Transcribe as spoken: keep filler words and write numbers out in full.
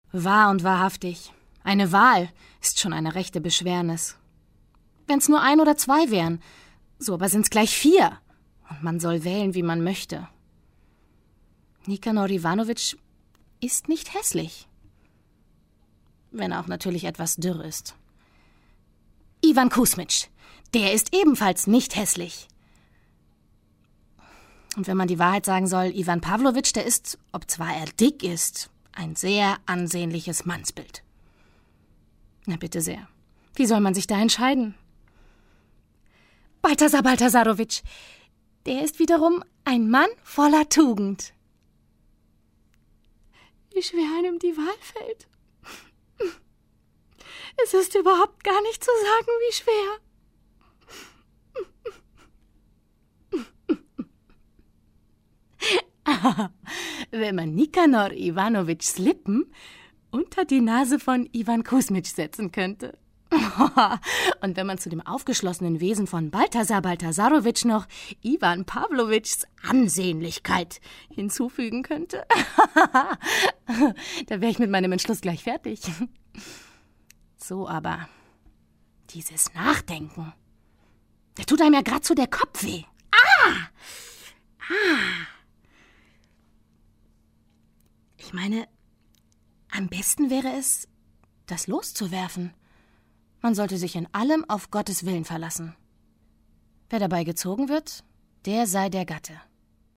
Wahr und wahrhaftig. Eine Wahl ist schon eine rechte Beschwernis. Wenn's nur ein oder zwei wären, so aber sind's gleich vier. Und man soll wählen, wie man möchte. Nikanor Iwanowitsch ist nicht hässlich. Wenn er auch natürlich etwas dürr ist. Iwan Kusmitsch, der ist ebenfalls nicht hässlich. Und wenn man die Wahrheit sagen soll, Iwan Pawlowitsch, der ist, obzwar er dick ist, ein sehr ansehnliches Mannsbild. Na bitte sehr. Wie soll man sich da entscheiden? Balthasar Balthasarowitsch, der ist wiederum ein Mann voller Tugend. Wie schwer einem die Wahl fällt. Es ist überhaupt gar nicht zu sagen, wie schwer. Wenn man Nikanor Iwanowitschs Lippen unter die Nase von Iwan Kusmitsch setzen könnte. Und wenn man zu dem aufgeschlossenen Wesen von Balthasar Balthasarowitsch noch Iwan Pawlowitschs Ansehnlichkeit hinzufügen könnte, da wäre ich mit meinem Entschluss gleich fertig. So aber, dieses Nachdenken, da tut einem ja geradezu der Kopf weh. Ah! Ah! Ich meine, am besten wäre es, das loszuwerfen. Man sollte sich in allem auf Gottes Willen verlassen. Wer dabei gezogen wird, der sei der Gatte.